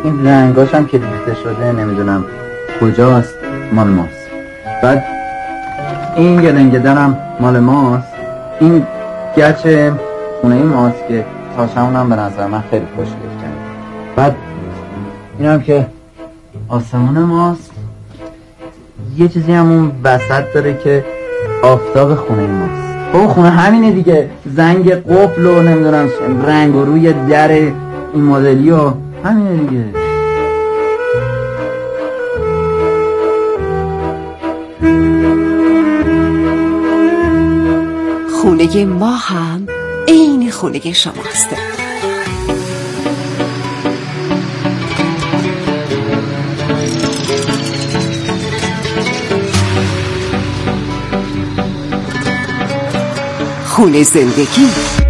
این رنگاش هم که ریخته شده نمیدونم کجاست، مال ماست. بعد این گلنگدرم مال ماست. این گچ خونه ماست که تاشمون هم به نظر من خیلی خوشگل کرد. بعد این هم که آسمان ماست. یه چیزی هم اون وسط داره که آفتاب خونه ماست. اون خونه همینه دیگه، زنگ قفل و نمیدونم رنگ و روی در این مدلی و همینه دیگه. خونه ما هم عین خونه شماست. خونه زندگی.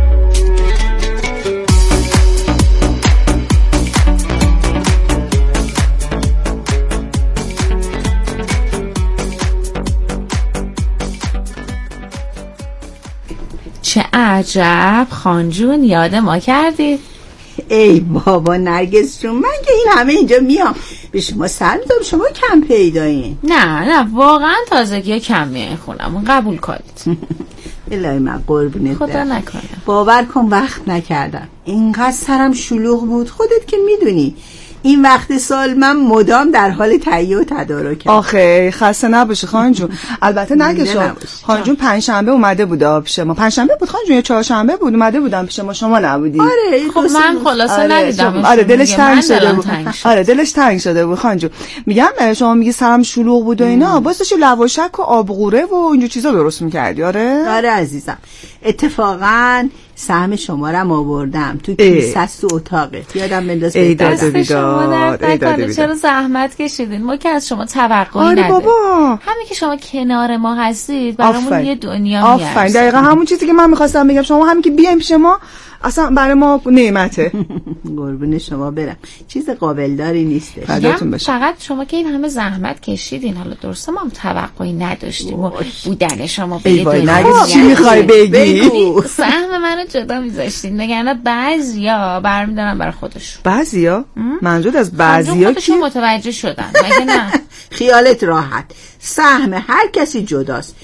چه عجب خانجون، یاد ما کردی؟ ای بابا نرگس جون، من که این همه اینجا میام به شما سر میدم، شما کم پیدایین. نه واقعا تازگی کم میای خونمون، قبول کنید. الهی من قربونت خدا برم. نکنه. باور کن وقت نکردم، اینقدر سرم شلوغ بود، خودت که میدونی این وقت سال من مدام در حال تهیه و تدارکم. آخه خسته نباشی خانم جون. البته نگشم خانم جون پنجشنبه اومده بود پیش ما. پنجشنبه بود خانم جون یا چهارشنبه بود اومده بودم پیش ما، شما نبودی. آره خب من خلاصه ندیدم. آره دلش تنگ شده بود. آره دلش تنگ شده بود خانم جون. میگم شما میگی سرم شلوغ بود و اینا، واسه لواشک و آبغوره و اینجور چیزا درست می‌کردی. آره عزیزم، اتفاقا سهم شما رو آوردم تو کیسه تو اتاقت، یادم بنداز دست شما درد نکنه. چرا زحمت کشیدین؟ ما که از شما توقعی نداریم. بابا همین که شما کنار ما هستید برامون یه دنیا میارزه. آفرین، دقیقاً همون چیزی که من می‌خواستم بگم. شما همین که بیایم پیش ما اصلا برای ما نعمته. قربون شما برم، چیز قابل داری نیست. فقط شما که این همه زحمت کشیدین، حالا درسته ما هم توقعی نداشتیم و بودن شما بدون چی میخوای بگی؟ سهم منو جدا میذاشتین، نگرنه بعضیا برمیدارن برای خودشون. بعضیا؟ منظور از بعضیا خودشون متوجه شدن مگه نه؟ خیالت راحت، سهم هر کسی جداست.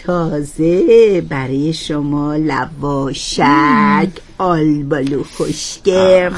تازه برای شما لواشک، آلبالو خشکه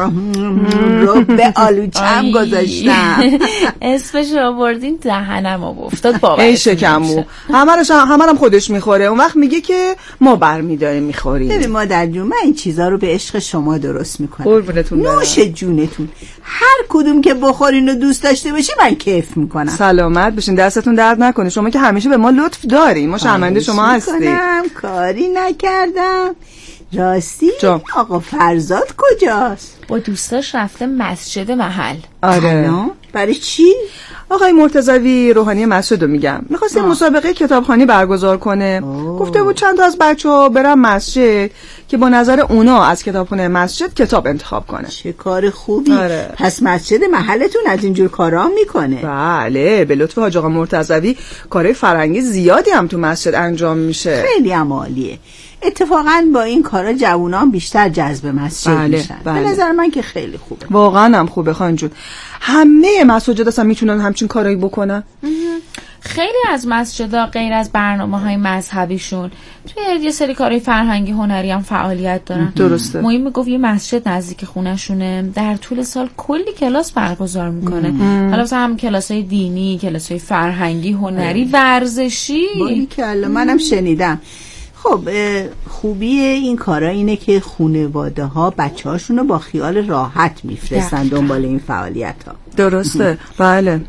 رو به آلوچم گذاشتم. اسمش رو بردین دهنم رو افتاد. بابا ای شکمو همه خودش میخوره، اون وقت میگه که ما برمیداریم میخوریم. ببین مادر جون، من این چیزا رو به عشق شما درست میکنم. قربونتون برم. نوش جونتون، هر کدوم که بخورین و دوست داشته باشی من کیف میکنم. سلامت بشین، دستتون درد نکنه. شما که همیشه به ما لطف دارین، ما شرمنده شما هستیم. کاری نکردم. راستی آقا فرزاد کجاست؟ با دوستاش رفته مسجد محل. آره. برای چی؟ آقای مرتضوی روحانی مسجد رو میگم، میخواست مسابقه کتابخوانی برگزار کنه. گفته بود چند تا از بچه‌ها برن مسجد که با نظر اونا از کتابخونه مسجد کتاب انتخاب کنه. چه کار خوبی. آره. پس مسجد محلتون از اینجور کارا میکنه؟ بله، به لطف حاج آقا مرتضوی کارهای فرهنگی زیادی هم تو مسجد انجام میشه. خیلی عالیه. اتفاقا با این کارا جوونان بیشتر جذب مسجد میشن. به نظر من که خیلی خوبه. واقعا هم خوبه خانم جون. همه مساجد اصلا میتونن همچین کارایی بکنن. خیلی از مسجدها غیر از برنامه‌های مذهبیشون توی یه سری کارهای فرهنگی هنری هم فعالیت دارن. درسته. مهم میگفت یه مسجد نزدیک خونه‌شونه در طول سال کلی کلاس برگزار میکنه. حالا مثلا هم کلاسای دینی، کلاسای فرهنگی، هنری، ورزشی. باریکلا، منم شنیدم. خب خوبی این کارا اینه که خانواده ها بچه هاشونو با خیال راحت میفرستن دنبال این فعالیت ها. درسته. بله.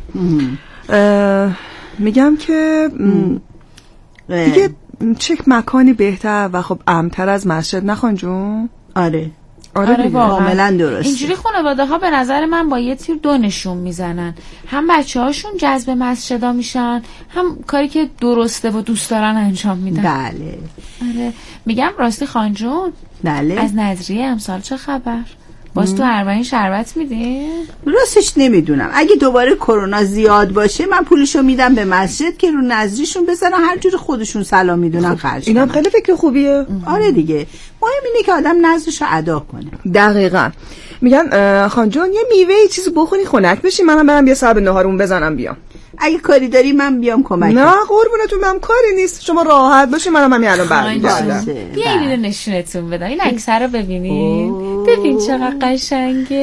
میگم که دیگه چه مکانی بهتر و خب امن‌تر از مسجد نخوان جون؟ آره کاملا درسته. اینجوری خانواده ها به نظر من با یه تیر دو نشون میزنن، هم بچه هاشون جذب مسجدا میشن، هم کاری که درسته و دوست دارن انجام میدن. بله. آره. میگم راستی خانجون، بله. از نظریه امسال چه خبر؟ باز تو اربعین شربت میدی؟ راستش نمیدونم، اگه دوباره کرونا زیاد باشه من پولشو میدم به مسجد که رو نظریشون بزنن، هر جور خودشون سلام میدونن خرج کنن. اینا خیلی فکر خوبیه. آره دیگه، مهم اینه که آدم نظرشو ادا کنه. دقیقاً. میگن خانجون یه میوه چیزی بخونی خنک بشی، منم برم یه سر به نهارمون بزنم بیام. اگه کاری داری من بیام کمک. نه قربونتون، من کاری نیست، شما راحت باشین، منم همین الان برمیگردم. بیاین اینو نشونتون بدم. این عکس رو ببینید، ببین چقدر قشنگه.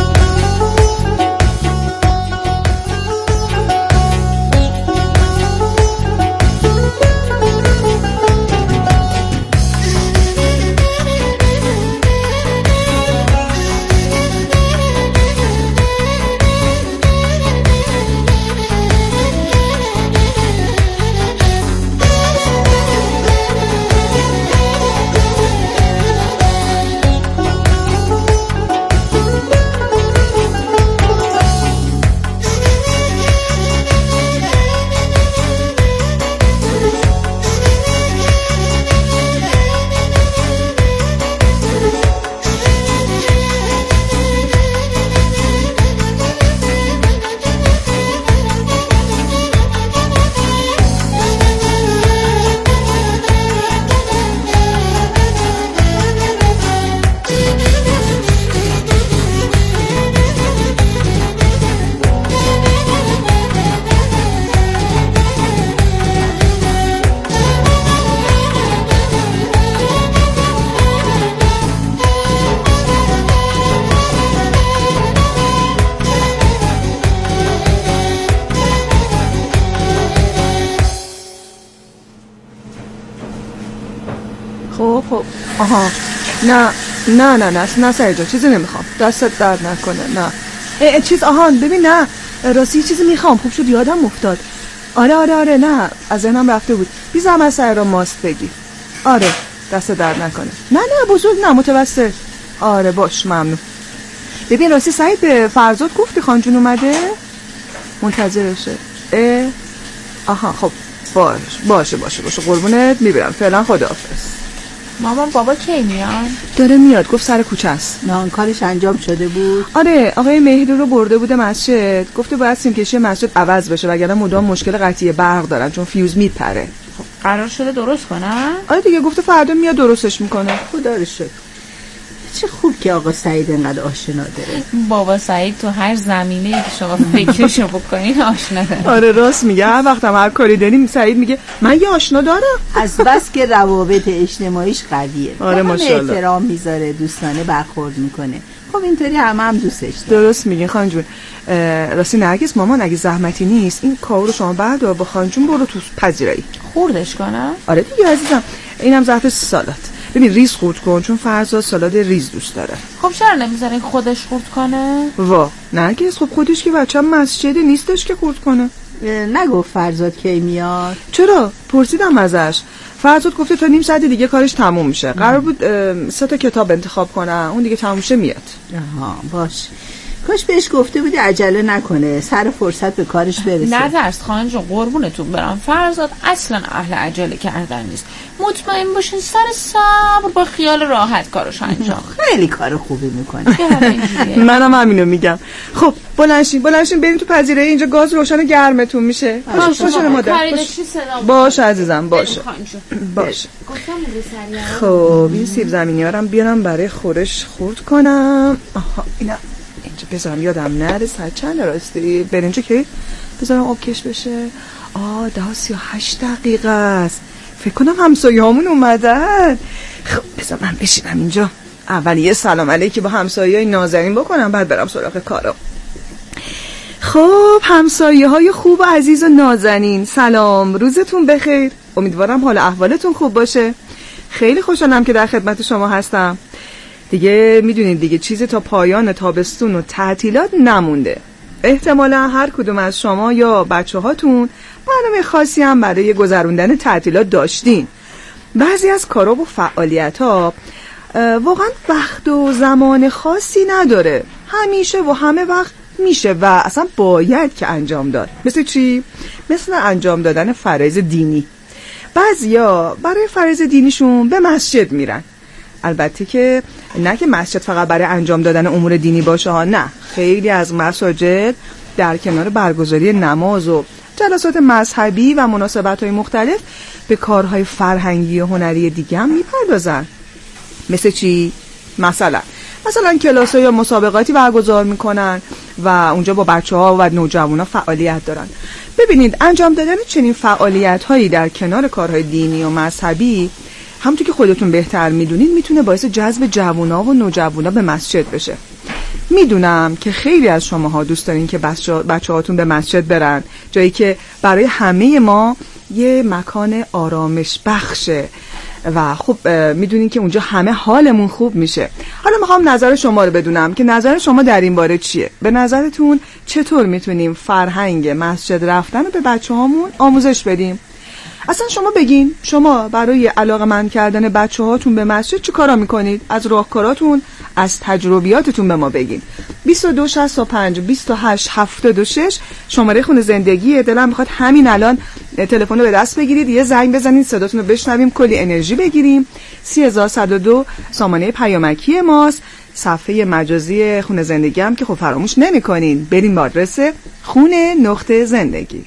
خب آها نه سعید جان چیزی نمیخوام، دستت درد نکنه. نه چیز ببین، نه راستی چیزی میخوام، خوب شد یادم افتاد. آره نه از ذهنم رفته بود. بی زحمت سعید را ماست بگی. آره دست درد نکنه. نه بزرگ نه، متوسط. آره باش ممنون. ببین راستی سعید به فرزاد گفتی خانجون اومده؟ منتظرشه. آها خب باشه قربونت، میبرم فعلا، خداحافظ. مامان بابا کی میان؟ داره میاد، گفت سر کوچه است. نه کارش انجام شده بود؟ آره آقای مهدی رو برده بوده مسجد، گفته باید سیمکشی مسجد عوض بشه وگرنه مدام مشکل قطعی برق دارن چون فیوز میپره. قرار شده درست کنن؟ آره دیگه گفته فردا میاد درستش میکنه. خدا رو شکر. چه خوب که آقا سعید انقدر آشنا داره. بابا سعید تو هر زمینه‌ای که شما فکرشو بکنین آشنا داره. آره راست میگه، هر وقتم هر کاری داریم سعید میگه من یه آشنا دارم. از بس که روابط اجتماعیش قویه. آره ماشاءالله. احترام میذاره، دوستانه برخورد میکنه. خب اینطوری هم دوستش داره. درست میگین خانجون. راستی نرگس مامان اگه زحمتی نیست این کارو رو شما بردار با خانجون برو تو پذیرایی. خوردش کنم؟ آره دیگه عزیزم، اینم ظرف سالاد. ببین ریز خورد کن چون فرزاد سالاد ریز دوست داره. خب چرا نمیذارین خودش خورد کنه؟ وا نرگس، خب خودش که بچه مسجد نیستش که خورد کنه. نگفت فرزاد کی میاد؟ چرا؟ پرسیدم ازش. فرزاد گفته تا نیم ساعت دیگه کارش تموم میشه. قرار بود 3 تا کتاب انتخاب کنه، اون دیگه تموم شه میاد. آها باش. کاش بهش گفته بودی عجله نکنه، سر فرصت به کارش برسه. نترس خانجون، قربونتون برم، فرزاد اصلا اهل عجله کردن نیست. مطمئن باشین سر صبر با خیال راحت کارش انجام. خیلی کار خوبی میکنه. منم همینو میگم. خب بلنشین بریم تو پذیرایی، اینجا گاز روشن گرمتون میشه. باشه مادر. باشه عزیزم باشه. خب این سیب زمینیارم بیارم برای خورش خورد کنم. آها اینا اینجا بذارم یادم نره. ساعت چند راستی؟ برنجو که بذارم آب کش بشه. 10:38 دقیقه است. فکر کنم همسایه همون اومدن. خب بذار من بشینم اینجا، اول یه سلام علیکی با همسایه های نازنین بکنم بعد برم سراغ کارم. خب همسایه های خوب و عزیز و نازنین، سلام، روزتون بخیر. امیدوارم حال احوالتون خوب باشه. خیلی خوشحالم که در خدمت شما هستم. دیگه میدونید دیگه چیزی تا پایان تابستون و تعطیلات نمونده. احتمالا هر کدوم از شما یا بچه هاتون برنامه خاصی هم برای گذروندن تعطیلات داشتین. بعضی از کارا و فعالیت ها واقعا وقت و زمان خاصی نداره، همیشه و همه وقت میشه و اصلا باید که انجام داد. مثل چی؟ مثل انجام دادن فرایض دینی. بعضیا برای فرایض دینیشون به مسجد میرن. البته که نه که مسجد فقط برای انجام دادن امور دینی باشه ها، نه، خیلی از مساجد در کنار برگزاری نماز و جلسات مذهبی و مناسبت‌های مختلف به کارهای فرهنگی و هنری دیگه هم میپردازن. مثل چی؟ مثلا مثلا کلاس‌ها یا مسابقاتی برگزار میکنن و اونجا با بچه‌ها و نوجوانا فعالیت دارن. ببینید انجام دادن چنین فعالیت‌هایی در کنار کارهای دینی و مذهبی همونطور که خودتون بهتر میدونید میتونه باعث جذب جوونا و نوجوانا به مسجد بشه. میدونم که خیلی از شماها دوست دارین که بچه‌هاتون به مسجد برن، جایی که برای همه ما یه مکان آرامش بخشه و خب میدونین که اونجا همه حالمون خوب میشه. حالا میخوام نظر شما رو بدونم که نظر شما در این باره چیه؟ به نظرتون چطور میتونیم فرهنگ مسجد رفتن رو به بچه‌هامون آموزش بدیم؟ اصلا شما بگین شما برای علاقه‌مند کردن بچه‌هاتون به مسجد چی کارا میکنید؟ از راهکاراتون، از تجربیاتتون به ما بگین. 2265 28 76 شماره خونه زندگی. دلم میخواد همین الان تلفن رو به دست بگیرید، یه زنگ بزنید، صداتون رو بشنویم، کلی انرژی بگیریم. 3102 سامانه پیامکی ماست. صفحه مجازی خونه زندگی هم که خب فراموش نمی‌کنین، بریم به آدرس خونه.زندگی.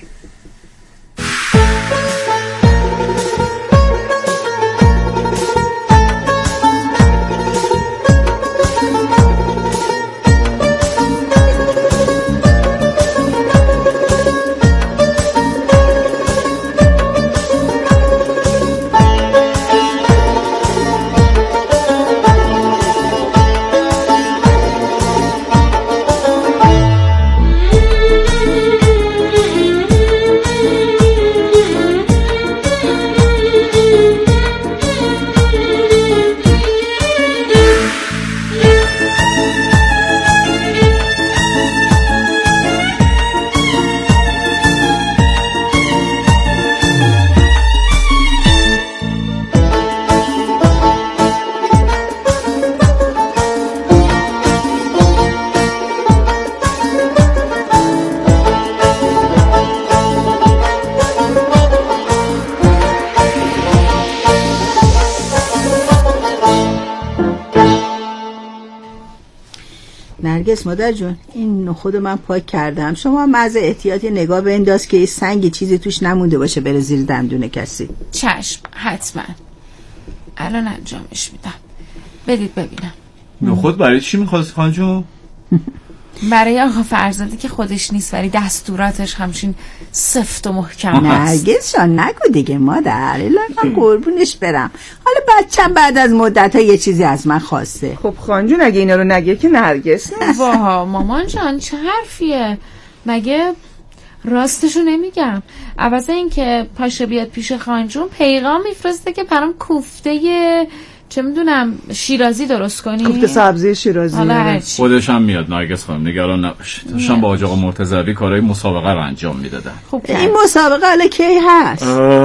نرگس مادر جون، این نخود من پاک کردم، شما هم از احتیاطی نگاه بنداز که سنگ چیزی توش نمونده باشه بره زیر دندون کسی. چشم، حتما الان انجامش میدم. بدید ببینم. نخود برای چی میخواستی خانم جون؟ برای آقا فرزادی که خودش نیست ولی دستوراتش همچین سفت و محکم هست. نرگس جان نگو دیگه مادر، الان قربونش برم. حالا بچم بعد از مدت ها یه چیزی از من خواسته. خب خانم جون اگه اینا رو نگه که نرگس نیست. واها مامان جان چه حرفیه؟ مگه راستشو نمیگم؟ عوض این که پاشه بیاد پیش خانم جون پیغام میفرسته که برام کوفته چه میدونم شیرازی درست کنی؟ کوفته سبزی شیرازی. خودش هم میاد نرگس خانم، نگران نباشید. داشتم با آقا مرتضوی کارهای مسابقه رو انجام میدادن. خب این مسابقه حالا کی هست؟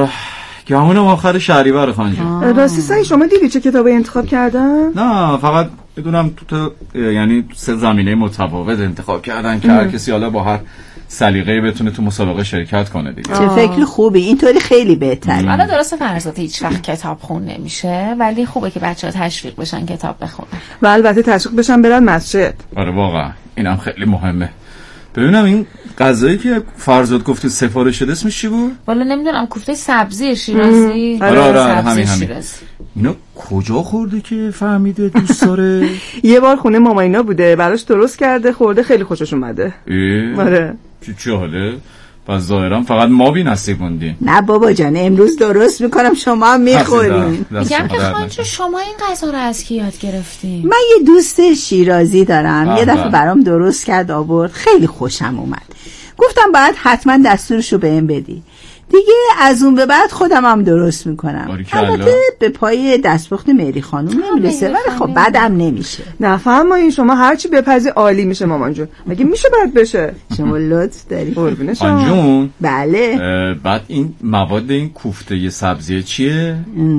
گمون آخر شهریور خانم جون. راستی سعی شما دیدی چه کتابی انتخاب کردن؟ نه فقط بدونم تو یعنی 3 زمینه متفاوت انتخاب کردن که هر کسی حالا با هر سلیقه‌ای بتونه تو مسابقه شرکت کنه دیگه. چه فکر خوبی، اینطوری خیلی بهتره. حالا درسته فرزاد هیچ وقت کتاب خون نمیشه ولی خوبه که بچه‌ها تشویق بشن کتاب بخونن و البته تشویق بشن برن مسجد. آره واقعا اینم خیلی مهمه. ببینم این غذایی که فرزاد گفت سفارش شده اسمش چی بود؟ والا نمیدونم، کوفته سبزی شیرازی. آره همین. اینو کجا خورده که فهمیده دوست داره؟ یه بار خونه ماماینا بوده، براش درست کرده خورده، خیلی خوشش اومده. آره چه حاله؟ پس ظاهرا فقط ما بی نصیب موندیم. نه بابا جان امروز درست میکنم شما هم میخورین. میگم که خانجو شما این غذا رو از کی یاد گرفتین؟ من یه دوست شیرازی دارم، یه دفعه برام درست کرد آورد، خیلی خوشم اومد. گفتم باید حتما دستورشو بهم بدی. دیگه از اون به بعد خودم هم درست میکنم. البته به پای دستپخت مری خانوم نمیرسه ولی خب بعدم نمیشه. نفهمین شما هرچی بپزی عالی میشه مامان جون. مگه میشه بد بشه؟ شما لطف داری. قربون شما. جون بله. بعد این مواد این کوفته سبزی چیه؟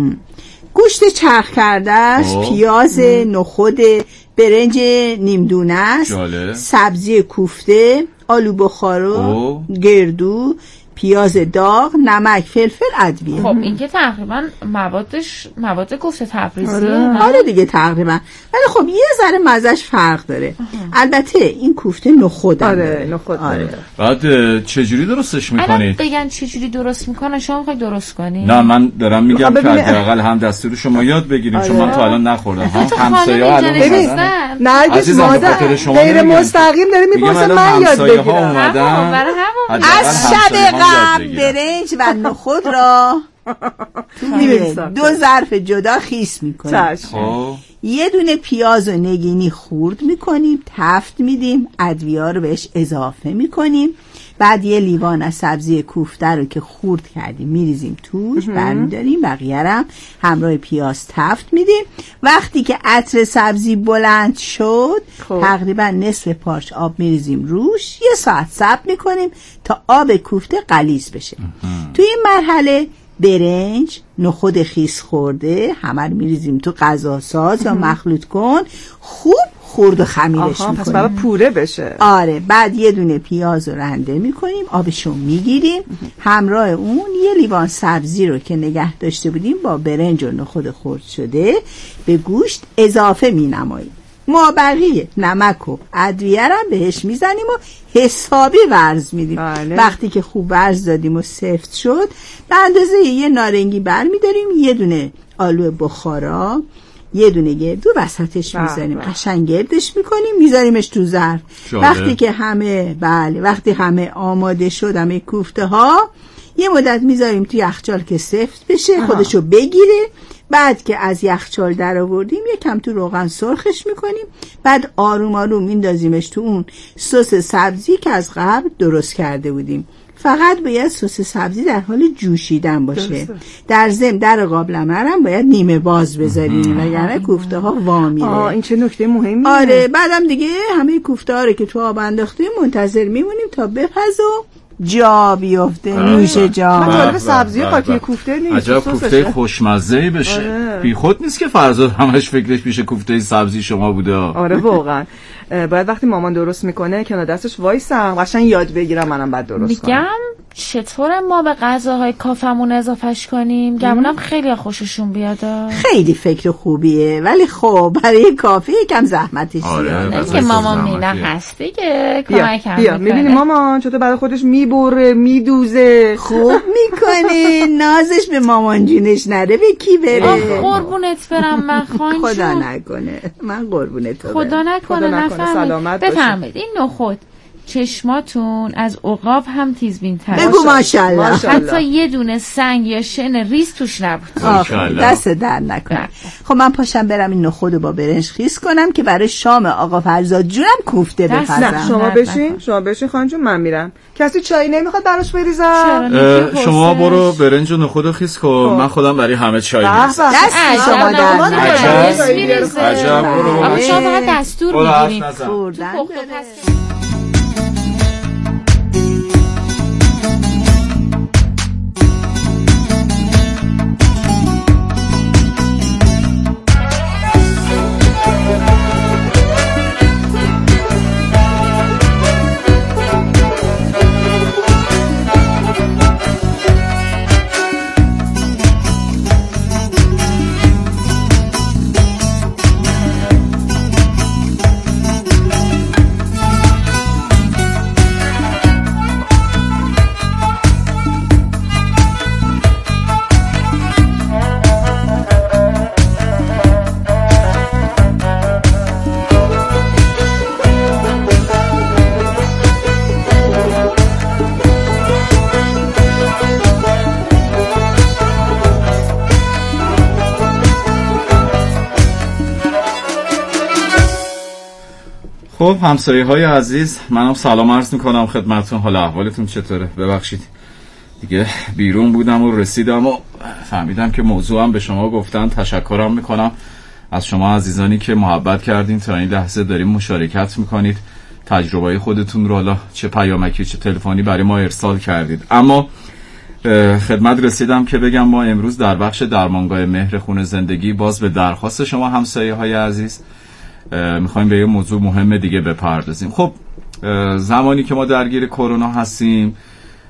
گوشت چرخ کرده است، پیاز، نخود، برنج نیمدونه است، سبزی کوفته، آلو بخارا، گردو، پیاز داغ، نمک، فلفل، ادویه. خب این که تقریبا مواد گفته تبریزیه. آره دیگه تقریبا، ولی خب یه ذره مزهش فرق داره. البته این کوفته نخود. آره نخود. آره. بعد چجوری درستش میکنید؟ بگن چجوری درست میکنن، شما میخوای درست کنی؟ نه من دارم میگم که حداقل هم دستور شما یاد بگیریم، چون من تا الان نخوردم. هم همسایه‌ها الان اومدن. نرگس مادر غیر مستقیم داره میپرسه من یاد بگیرم. از شب قبل برنج و نخود را توی 2 ظرف جدا خیس میکنیم. یه دونه پیاز و نگینی خورد میکنیم، تفت میدیم، ادویه رو بهش اضافه میکنیم. بعد یه لیوان از سبزی کوفته رو که خورد کردیم میریزیم توش، برمیداریم، بقیه رو همراه پیاز تفت میدیم. وقتی که عطر سبزی بلند شد تقریبا نصف پارچ آب میریزیم روش، 1 ساعت صبر میکنیم تا آب کوفته غلیظ بشه. توی این مرحله برنج، نخود خیس خورده همه رو میریزیم تو غذاساز یا مخلوط کن، خوب خورد و خمیرش میکنیم. پس برای پوره بشه. آره. بعد یه دونه پیاز رو رنده میکنیم، آبشو میگیریم، همراه اون یه لیوان سبزی رو که نگه داشته بودیم با برنج و نخود خرد شده به گوشت اضافه مینماییم. ما بقیه نمک و ادویه رو بهش میزنیم و حسابی ورز میدیم. وقتی که خوب ورز دادیم و سفت شد به اندازه یه نارنگی بر میداریم، یه دونه آلو بخارا، یه دونه گردو وسطش میزنیم، قشنگ گردش میکنیم، میذاریمش تو ظرف. وقتی همه آماده شد، همه کوفته ها، یه مدت میذاریم تو یخچال که سفت بشه، خودشو بگیره. بعد که از یخچال در آوردیم یکم تو روغن سرخش میکنیم، بعد آروم آروم میندازیمش تو اون سس سبزی که از قبل درست کرده بودیم. فقط باید سس سبزی در حال جوشیدن باشه. در ضمن در قابلمه هم باید نیمه باز بذاریم وگرنه کوفته ها وا میره. این چه نکته مهمیه. آره. بعدم دیگه همه کوفته ها رو که تو آب انداختیم منتظر میمونیم تا بپزه و جا بیفته. نوش جا. من جالب سبزی قاطی کوفته نیست. عجب کوفته خوشمزه‌ای بشه. بی خود نیست که فرزاد همش فکرش پیش کوفته سبزی شما بوده. آره واقعا. باید وقتی مامان درست میکنه کنار دستش وایسم قشنگ یاد بگیرم منم بعد درست کنم. میگم چطور ما به غذاهای کافمون اضافهش کنیم؟ گمونم خیلی خوششون بیاد. خیلی فکر خوبیه، ولی خب برای کافی یکم زحمتش زیاده. که مامان مینا هست دیگه کمکم میکنه. میبینی مامان چطور برای خودش میبره میدوزه. خوب میکنه. نازش به مامان جونش نره به کی بره. قربونت برم من خانجون. خدا نکنه. من قربونت برم. خدا نکنه نفهمید. بفرمایید این نخود چشماتون از عقاب هم تیزبین تر. بگو ماشاءالله. حتی یه دونه سنگ یا شن ریز توش نبود. دست در نکنه. خب من پاشم برم این نخودو با برنج خیس کنم که برای شام آقا فرزاد جونم کوفته بپزم. نه شما بشین خانجون، من میرم. کسی چای نمیخواد براش بریزم؟ شما برو برنج و نخودو خیس کن، من خودم برای همه چای میریزم. دست شما در نکنه. عجب. برو شما فقط دستور میگیریم. خب همسایه‌های عزیز، منم سلام عرض میکنم خدمتتون. حال احوالتون چطوره؟ ببخشید دیگه بیرون بودم و رسیدم و فهمیدم که موضوعم به شما گفتن. تشکرم میکنم از شما عزیزانی که محبت کردین تا این لحظه داریم مشارکت میکنید، تجربه خودتون رو حالا چه پیامکی چه تلفنی برای ما ارسال کردید. اما خدمت رسیدم که بگم ما امروز در بخش درمانگاه مهر خون زندگی باز به درخواست شما همسایه‌های عزیز میخوایم به یه موضوع مهم دیگه بپردازیم. خب زمانی که ما درگیر کرونا هستیم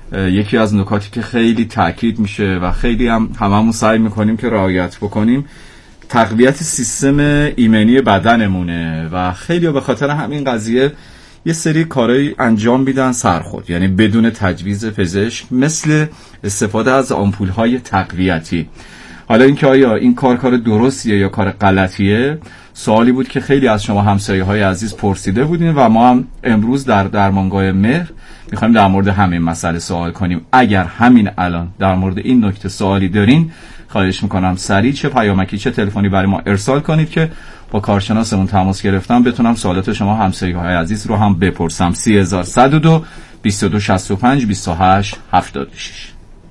یکی از نکاتی که خیلی تاکید میشه و خیلی هممون سعی میکنیم که رعایت بکنیم تقویت سیستم ایمنی بدنمونه و خیلی به خاطر همین قضیه یه سری کارهای انجام میدن سرخود، یعنی بدون تجویز پزشک، مثل استفاده از آمپول‌های تقویتی. حالا اینکه آیا این کار درستیه یا کار غلطیه، سوالی بود که خیلی از شما همسایه‌های عزیز پرسیده بودین و ما هم امروز در درمانگاه مهر میخوایم در مورد همین مسئله سوال کنیم. اگر همین الان در مورد این نکته سوالی دارین، خواهش میکنم سریع چه پیامکی چه تلفنی برای ما ارسال کنید که با کارشناسمون تماس گرفتم بتونم سوالات شما همسایه‌های عزیز رو هم بپرسم. 3102 2265 28 76.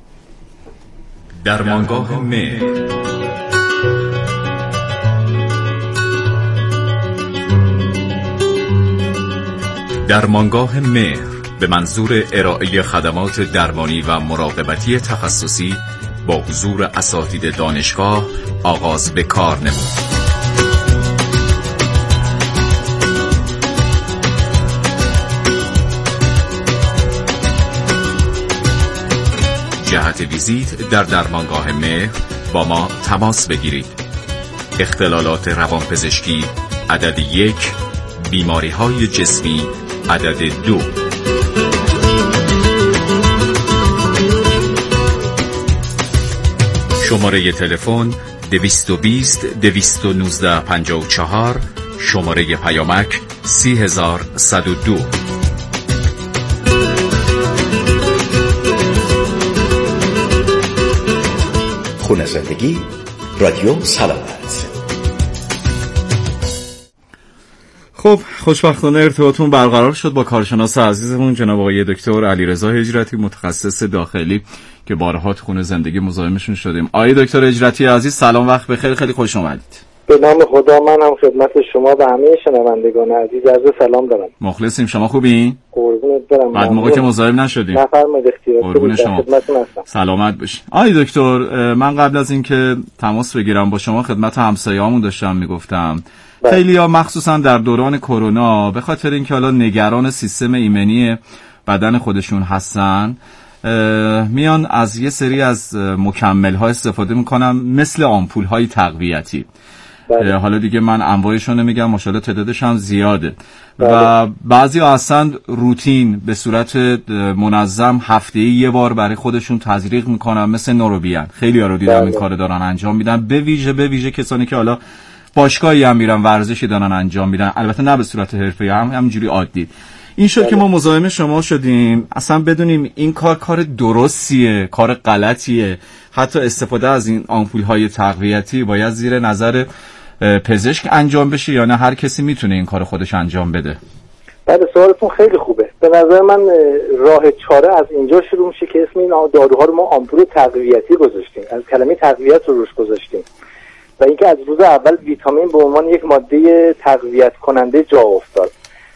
درمانگاه مهر. درمانگاه مهر به منظور ارائه خدمات درمانی و مراقبتی تخصصی با حضور اساتید دانشگاه آغاز به کار نمود. جهت ویزیت در درمانگاه مهر با ما تماس بگیرید. اختلالات روانپزشکی عدد 1، بیماری‌های جسمی عدد 2. شماره تلفن 220 219 54، شماره پیامک 30102. خونه زندگی، رادیو سلامت. خب خوشبختانه ارتباطمون برقرار شد با کارشناس عزیزمون جناب آقای دکتر علیرضا هجرتی، متخصص داخلی که بارها تو خونه زندگی مزاحمشون شدیم. آقای دکتر هجرتی عزیز سلام، وقت بخیر، خیلی خوش اومدید. به نام خدا منم خدمت شما و همه شنوندگان عزیز عرض سلام دارم. مخلصیم، شما خوبین؟ قربونت برم. بعد موقع که مزاحم نشدیم. نفرمایید اختیار. قربون شما. سلامت باشین. آقای دکتر، من قبل از اینکه تماس بگیرم با شما خدمت همسایه‌هامون داشتم میگفتم خیلی‌ها مخصوصا در دوران کرونا به خاطر اینکه حالا نگران سیستم ایمنی بدن خودشون هستن، میان از یه سری از مکمل‌ها استفاده میکنن مثل آمپول‌های تقویتی. حالا دیگه من انواعشون نمیگم، ماشاءالله تعدادش هم زیاده. و بعضی اصلا روتین به صورت منظم هفته‌ای یه بار برای خودشون تزریق میکنن، مثل نوروبیان. خیلی ها رو دیدم این کار دارن انجام میدن، به ویژه کسانی که حالا باشگاهی هم میرن، ورزشی دارن انجام میدن، البته نه به صورت حرفه‌ای، همینجوری عادی. این شد که ما مزاحم شما شدیم اصلا بدونیم این کار درستیه، کار غلطیه، حتی استفاده از این آمپول‌های تقویتی باید زیر نظر پزشک انجام بشه یا نه هر کسی میتونه این کار خودش انجام بده؟ بله، سوالتون خیلی خوبه. به نظر من راه چاره از اینجا شروع میشه که اسم این داروها رو ما آمپول تقویتی گذاشتیم، از کلمه تقویت رو روش گذاشتیم و اینکه از روز اول ویتامین به عنوان یک ماده تقویت کننده جا افتاد.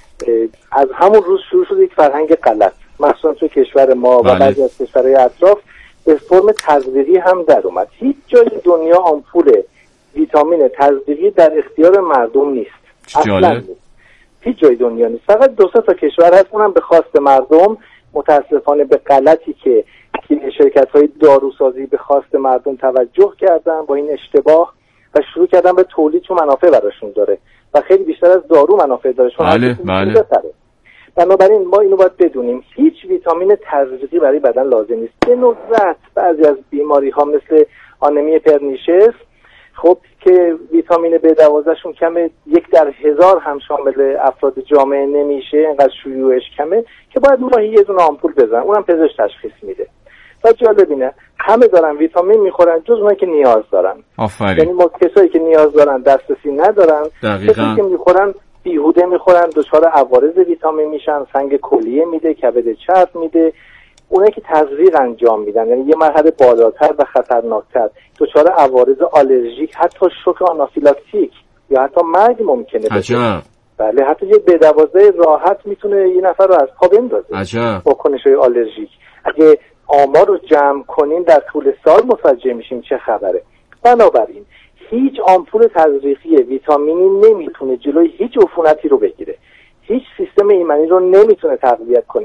از همون روز شروع شد یک فرهنگ غلط، مخصوصا تو کشور ما و بعضی از کشورهای اطراف به فرم تزریقی هم در اومد. هیچ جای دنیا آمپول ویتامین تزریقی در اختیار مردم نیست. اصلا نیست. هیچ جای دنیا نیست. فقط 2 تا کشور هست، اونم به خواست مردم، متاسفانه به غلطی که شرکت‌های داروسازی به خواست مردم توجه کردن با این اشتباه و شروع کردن به تولید، چون منافع براشون داره و خیلی بیشتر از دارو منافع داره. بله. بنابراین ما اینو باید بدونیم، هیچ ویتامین تزریقی برای بدن لازم نیست. به ندرت بعضی از بیماری ها مثل آنمی پرنیشس، خب که ویتامین B12 شون کمه، 1 در 1000 هم شامل افراد جامعه نمیشه، اینقدر شیوعش کمه که باید ماهی یه دونه آمپول بزنن، اونم پزشک تشخیص میده. و جالبینه همه دارن ویتامین میخورن جز اونایی که نیاز دارن. آفرین. یعنی ما کسایی که نیاز دارن دسترسی ندارن، کسایی که میخورن بیهوده میخورن، دچار عوارض ویتامین میشن، سنگ کلیه میده، کبد چرب میده. اونایی که تزریق انجام میدن، یعنی یه مرحله بالاتر و خطرناکتر، دچار عوارض آلرژیک، حتی شوک آنافیلاکتیک یا حتی مرگ ممکنه بشه. بله، حتی یه B12 راحت میتونه یه نفر رو از پا بندازه. واکنش‌های آلرژیک. اگه آمار رو جمع کنیم در طول سال متوجه میشیم چه خبره. بنابراین هیچ آمپول تزریقی ویتامینی نمیتونه جلوی هیچ عفونتی رو بگیره، هیچ سیستم ایمنی رو نمیتونه تقویت کنه.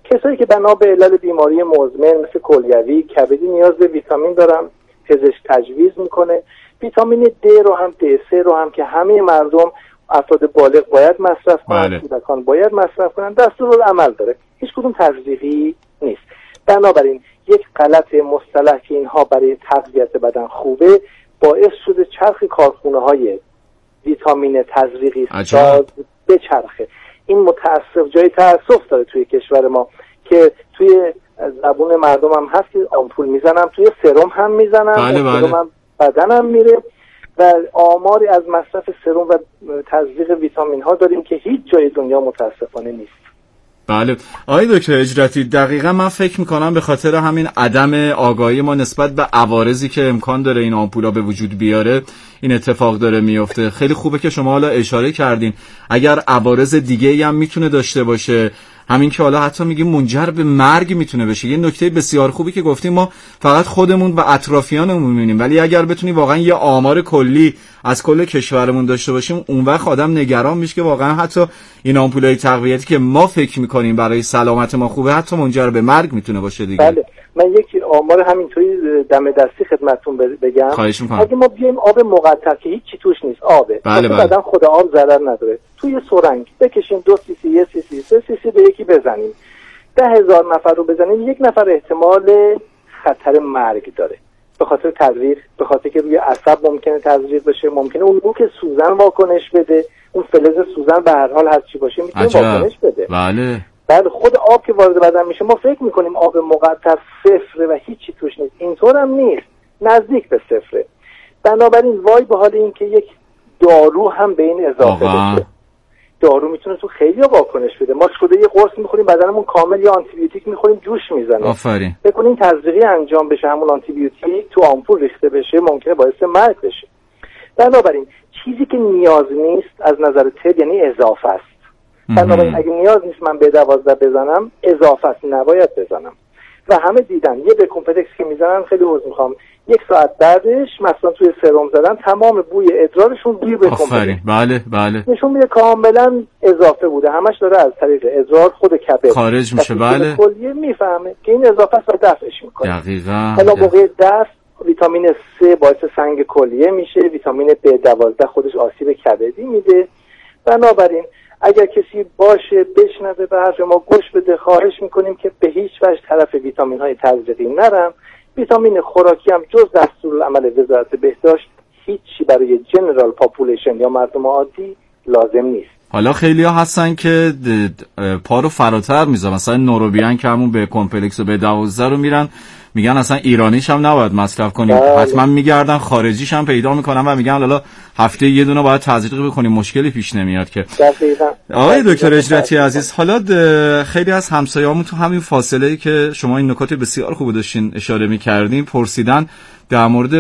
کسایی که بنا به علل بیماری مزمن مثل کلیوی، کبدی نیاز به ویتامین دارن، پزشک تجویز میکنه. ویتامین د رو هم، D3 رو هم که همه مردم، افراد بالغ باید مصرف کنن، کودکان باید مصرف کنن، دستورالعمل داره، هیچ کدوم تغذیه‌ای نیست. بنابراین یک غلط مصطلح که اینها برای تقویت بدن خوبه باعث شده چرخ کارخونه‌های ویتامین تزریقی ساز بچرخه. این متاسف جای تاسف داره توی کشور ما که توی زبون مردم هم هست که آمپول میزنم، توی سرم هم میزنم، سرم هم بدنم میره و آماری از مصرف سرم و تزریق ویتامین ها داریم که هیچ جای دنیا متاسفانه نیست. بله آقای دکتر اجرتی، دقیقا من فکر میکنم به خاطر همین عدم آگاهی ما نسبت به عوارضی که امکان داره این آمپولا به وجود بیاره این اتفاق داره میفته. خیلی خوبه که شما حالا اشاره کردین اگر عوارض دیگه‌ای هم میتونه داشته باشه، همین که حالا حتی میگیم منجر به مرگ میتونه بشه. یه نکته بسیار خوبی که گفتیم ما فقط خودمون و اطرافیانمون میبینیم، ولی اگر بتونیم واقعا یه آمار کلی از کل کشورمون داشته باشیم اون وقت آدم نگران میشه که واقعا حتی این آمپولای تقویتی که ما فکر میکنیم برای سلامت ما خوبه حتی منجر به مرگ میتونه باشه دیگه. بله من یک آمار همینطوری دم دستی خدمتتون بگم. خواهش میکنم. اگه ما بیایم آب مقطر که هیچی توش نیست، آبه، بله بعدن خود آب ضرر نداره، توی سرنگ بکشیم 2 cc 1 cc 3 cc به یکی بزنیم، 10,000 نفر رو بزنیم، یک نفر احتمال خطر مرگ داره به خاطر تزریق، به خاطر که روی عصب ممکنه تزریق بشه، ممکنه اون نوک سوزن واکنش بده، اون فلز سوزن به هر حال هر چی باشه میتونه واکنش بده. بله خود آب که وارد بدن میشه ما فکر میکنیم آب مقطر صفره و هیچی توش نیست، اینطور هم نیست، نزدیک به صفره. بنابراین وای به حال این که یک دارو هم به این اضافه بشه. دارو میتونه تو خیلی واکنش بده. ما شده یه قرص میخوریم بدنمون کامل یا آنتی بیوتیک میخوریم جوش میزنه. آفرین. بکنین تزریقی انجام بشه، همون آنتی بیوتیک تو آمپول ریخته بشه ممکنه باعث مرگ بشه. بنابراین چیزی که نیاز نیست از نظر طب یعنی اضافه است. بنابراین اگه نیاز نیست من B12 بزنم، اضافه است، نباید بزنم. و همه دیدن یه به کمپلکس که میزنن، خیلی عذر میخوام، 1 ساعت بعدش مثلا توی سرم زدن تمام بوی ادرارشون بوی به کمپلکس. بله نشون میده کاملا اضافه بوده، همش داره از طریق ادرار خود کبد خارج میشه. بله کلیه میفهمه که این اضافه است و دفعش میکنه. دقیقاً. حالا موقع دفع ویتامین C باعث سنگ کلیه میشه، ویتامین B12 خودش آسیب کبدی میده. بنابراین اگر کسی باشه بشنوه به حرف ما گوش بده، خواهش میکنیم که به هیچ وجه طرف ویتامین های تزریقی نرم. ویتامین خوراکی هم جز دستورالعمل وزارت بهداشت هیچی برای جنرال پاپولیشن یا مردم عادی لازم نیست. حالا خیلی ها هستن که پا رو فراتر میذارن، مثلا نوروبیان که همون به کمپلکس و B12 رو میرن، میگن اصلا ایرانیش هم نباید مصرف کنیم، حتما میگردن خارجیش هم پیدا میکنن و میگن حالا هفته یه دونه باید تزریق بکنیم، مشکلی پیش نمیاد که. آقای دکتر اجرتی عزیز، حالا خیلی از همسایه‌هامون تو همین فاصله‌ای که شما این نکات بسیار خوب داشتین اشاره میکردین پرسیدن در مورد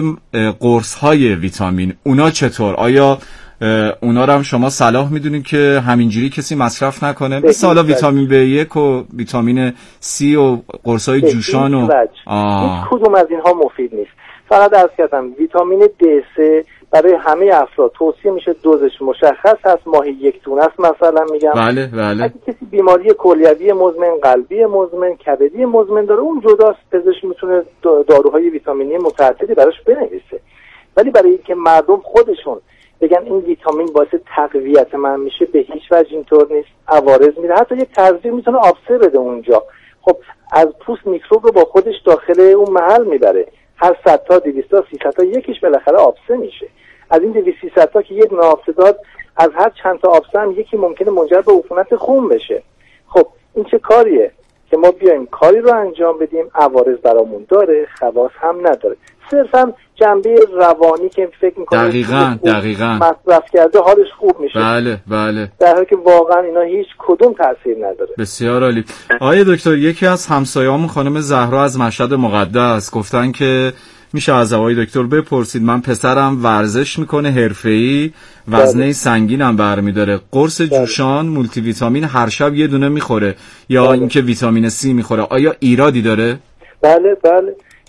قرص‌های ویتامین، اونا چطور؟ آیا اونا رو هم شما صلاح میدونید که همینجوری کسی مصرف نکنه؟ مثل حالا ویتامین B1 و ویتامین C و قرصای جوشان و هیچ کدوم از اینها مفید نیست. فقط عرض کردم ویتامین D3 برای همه افراد توصیه میشه، دوزش مشخص هست، ماهی 1 دونه است مثلا میگم. بله. اگه کسی بیماری کلیوی مزمن، قلبی مزمن، کبدی مزمن داره اون جداست، پزشک میتونه داروهای ویتامینی متعددی براش بنویسه. ولی برای اینکه مردم خودشون بگن این ویتامین باعث تقویت من میشه، به هیچ وجه اینطور نیست. عوارض میده، حتی یک تزریق میتونه آبسه بده اونجا. خب از پوست میکروب رو با خودش داخل اون محل میبره، هر 100 تا 200 تا 300 تا یکیش بالاخره آبسه میشه. از این 200 300 تا که یک ناآبسه داد، از هر چند تا آبسه هم یکی ممکنه منجر به عفونت خون بشه. خب این چه کاریه که ما بیایم کاری رو انجام بدیم عوارض برامون داره، خواص هم نداره، صرفا جنبه روانی که فکر میکنه دقیقاً مصرف کرده حالش خوب میشه. بله. در حالی که واقعا اینا هیچ کدوم تاثیر نداره. بسیار عالی. آقای دکتر، یکی از همسایه‌هامون خانم زهرا از مشهد مقدس گفتن که میشه از آقای دکتر بپرسید، من پسرم ورزش میکنه حرفه‌ای، وزنه سنگینم برمیداره، قرص جوشان مولتی ویتامین هر شب یه دونه میخوره یا اینکه ویتامین C میخوره، آیا ایرادی داره؟ بله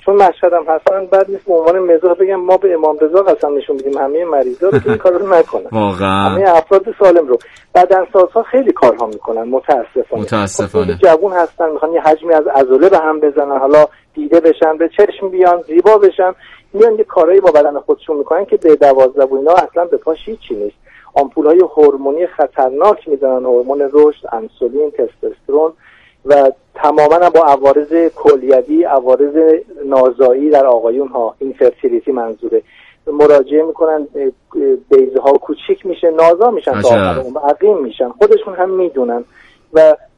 چون مشهدم هستن بعد نیست به عنوان مزاح بگم ما به امام رضا قسم نشون بدیم همه مریضا رو که این کارو نکنن، واقعا همه افراد سالم رو. بدنسازها خیلی کارها میکنن متاسفانه. جوون هستن میخوان یه حجمی از عضله به هم بزنن، حالا دیده بشن، به چشم بیان، زیبا بشن، میان یه کارایی با بدن خودشون میکنن که به 12 و اینا اصلا به پاش هیچی نیست. آمپول‌های هورمونی خطرناک میزنن، هورمون رشد، انسولین، تستوسترون و تماما با عوارض کلیوی، عوارض نازایی در آقایون ها، اینفرتیلیتی منظوره. مراجعه میکنن، بیضه ها کوچیک میشه، نازا میشن، تا عقیم میشن، خودشون هم میدونن و